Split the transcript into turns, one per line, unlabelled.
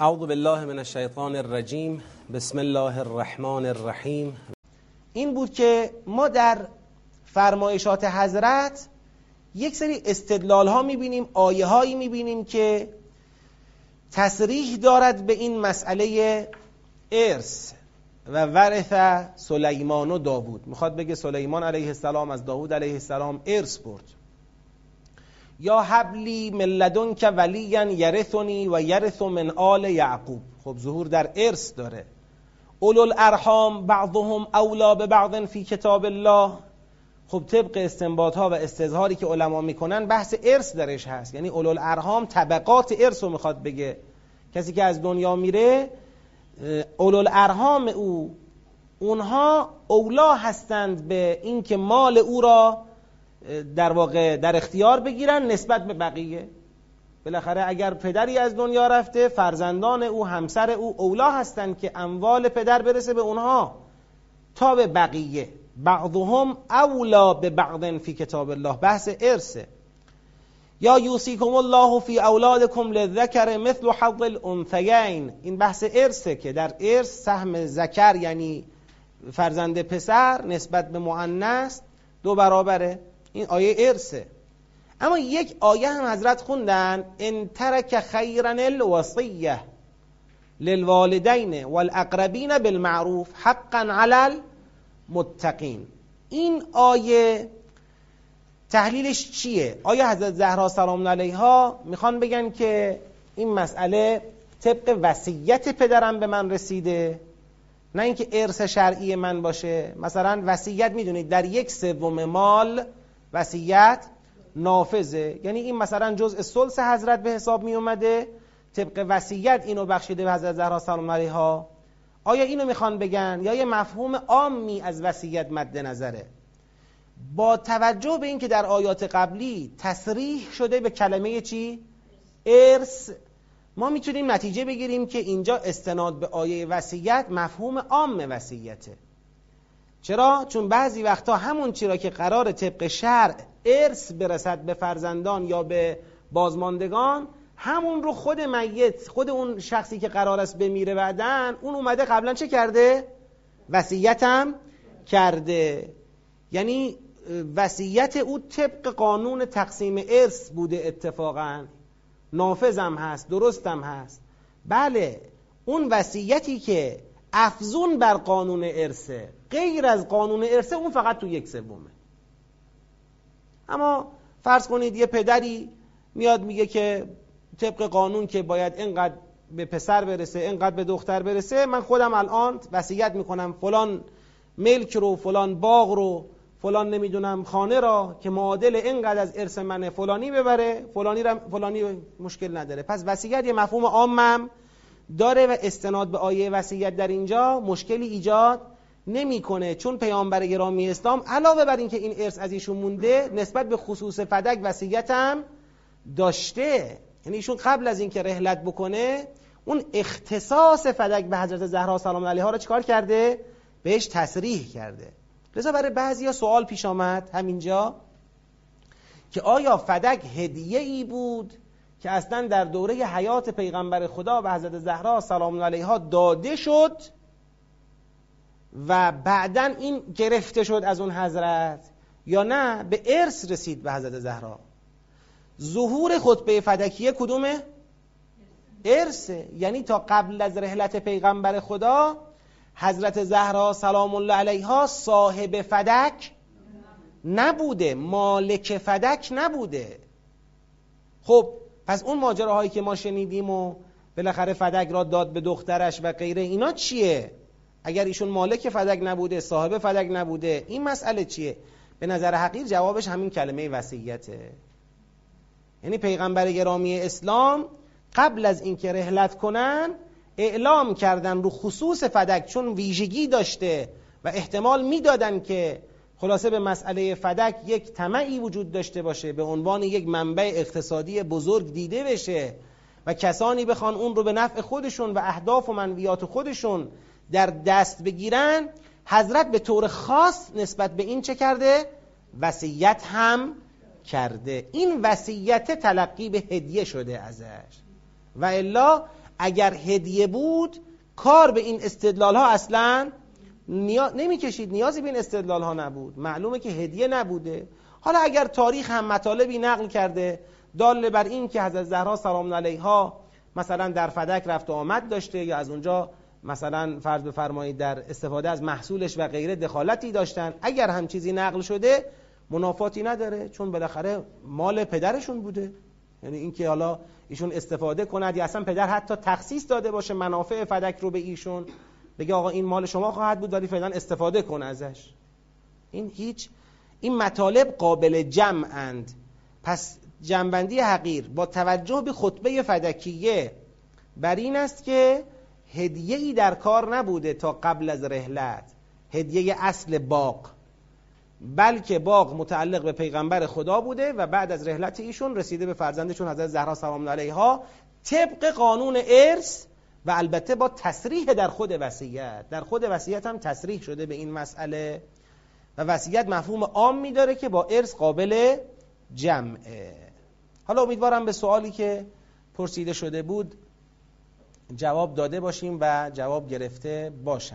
اعوذ بالله من الشیطان الرجیم. بسم الله الرحمن الرحیم.
این بود که ما در فرمایشات حضرت یک سری استدلال ها میبینیم، آیه هایی میبینیم که تصریح دارد به این مسئله ارث و ورث سلیمان و داوود. میخواد بگه سلیمان علیه السلام از داوود علیه السلام ارث برد. یا حبلی من لدنک ولیا یرثنی و یرث من آل یعقوب. خب ظهور در ارث داره. اولو الارحام بعضهم اولی ببعض فی کتاب الله. خب طبق استنباط ها و استظهاری که علما میکنن بحث ارث درش هست، یعنی اولو الارحام طبقات ارث رو میخواد بگه. کسی که از دنیا میره اولو الارحام اونها اولا هستند به این که مال او را در واقع در اختیار بگیرن نسبت به بقیه. بالاخره اگر پدری از دنیا رفته، فرزندان او، همسر او اولا هستند که اموال پدر برسه به اونها تا به بقیه. بعضهم اولا به بعض فی کتاب الله. بحث ارثه. یا یوصیکم الله فی اولادکم للذکر مثل حظ الانثیین. این بحث ارثه که در ارث سهم ذکر یعنی فرزند پسر نسبت به مؤنث 2 برابره. این آیه ارثه. اما یک آیه هم حضرت خوندن ان ترک خیرا الوصیه للوالدین والاقربین بالمعروف حقا علی المتقین. این آیه تحلیلش چیه؟ آیا حضرت زهرا سلام علیها میخوان بگن که این مسئله طبق وصیت پدرم به من رسیده، نه اینکه ارث شرعی من باشه؟ مثلا وصیت میدونید در 1/3 مال وصیت نافذه، یعنی این مثلا جزء ثلث حضرت به حساب می اومده، طبق وصیت اینو بخشیده به حضرت زهرا سلام علیها. آیا اینو میخوان بگن یا یه مفهوم عامی از وصیت مد نظره؟ با توجه به اینکه در آیات قبلی تصریح شده به کلمه چی؟ ارث، ما میتونیم نتیجه بگیریم که اینجا استناد به آیه وصیت مفهوم عام وصیته. چرا؟ چون بعضی وقتا همون چیزی که قرار طبق شرع ارث برسد به فرزندان یا به بازماندگان، همون رو خود میت، خود اون شخصی که قرار است بمیره بعدن، اون اومده قبلا چه کرده؟ وصیتم کرده. یعنی وصیت او طبق قانون تقسیم ارث بوده، اتفاقا نافذم هست، درستم هست. بله، اون وصیتی که افزون بر قانون ارثه، غیر از قانون ارثه، اون فقط تو 1/3. اما فرض کنید یه پدری میاد میگه که طبق قانون که باید اینقدر به پسر برسه، اینقدر به دختر برسه، من خودم الان وصیت میکنم فلان ملک رو، فلان باغ رو، فلان نمیدونم خانه را که معادل اینقدر از ارث منه فلانی ببره، فلانی مشکل نداره. پس وصیت یه مفهوم عامم داره و استناد به آیه وصیت در اینجا مشکلی ایجاد نمیکنه، چون پیامبر گرامی اسلام علاوه بر این که این ارث از ایشون مونده، نسبت به خصوص فدک وصیت هم داشته. یعنی ایشون قبل از اینکه رحلت بکنه اون اختصاص فدک به حضرت زهرا سلام علیها را چیکار کرده؟ بهش تصریح کرده. لذا برای بعضیا سوال پیش آمد همینجا که آیا فدک هدیه ای بود که اصلا در دوره حیات پیغمبر خدا و حضرت زهرا سلام علیها داده شد و بعداً این گرفته شد از اون حضرت، یا نه به ارث رسید به حضرت زهرا؟ ظهور خطبه فدکیه کدومه؟ ارثه. یعنی تا قبل از رحلت پیغمبر خدا حضرت زهرا سلام الله علیها صاحب فدک نبوده، مالک فدک نبوده. خب پس اون ماجراهایی که ما شنیدیم و بالاخره فدک را داد به دخترش و غیره، اینا چیه؟ اگر ایشون مالک فدک نبوده، صاحب فدک نبوده، این مسئله چیه؟ به نظر حقیر جوابش همین کلمه وصیته. یعنی پیغمبر گرامی اسلام قبل از اینکه رحلت کنن اعلام کردن رو خصوص فدک، چون ویژگی داشته و احتمال میدادن که خلاصه به مسئله فدک یک طمعی وجود داشته باشه، به عنوان یک منبع اقتصادی بزرگ دیده بشه و کسانی بخوان اون رو به نفع خودشون و اهداف و منویات خودشون در دست بگیرن. حضرت به طور خاص نسبت به این چه کرده؟ وصیت هم کرده. این وصیت تلقی به هدیه شده ازش، و الا اگر هدیه بود کار به این استدلال ها اصلا نمیکشید، نیازی به این استدلال ها نبود، معلومه که هدیه نبوده. حالا اگر تاریخ هم مطالبی نقل کرده دال بر این که حضرت زهرا سلام علیها مثلا در فدک رفت و آمد داشته یا از اونجا مثلا فرض بفرمایید در استفاده از محصولش و غیره دخالتی داشتن، اگر هم چیزی نقل شده منافاتی نداره، چون بالاخره مال پدرشون بوده. یعنی اینکه حالا ایشون استفاده کند یا اصلا پدر حتی تخصیص داده باشه منافع فدک رو به ایشون، بگه آقا این مال شما خواهد بود ولی فعلا استفاده کن ازش، این مطالب قابل جمعند. پس جمع‌بندی حقیر با توجه به خطبه فدکیه بر این است که هدیه‌ای در کار نبوده تا قبل از رحلت، هدیه اصل باغ، بلکه باغ متعلق به پیغمبر خدا بوده و بعد از رحلت ایشون رسیده به فرزندشون حضرت زهرا سلام علیها طبق قانون ارث و البته با تصریح در خود وصیت. در خود وصیت هم تصریح شده به این مسئله و وصیت مفهوم عامی داره که با ارث قابل جمعه. حالا امیدوارم به سوالی که پرسیده شده بود جواب داده باشیم و جواب گرفته باشم.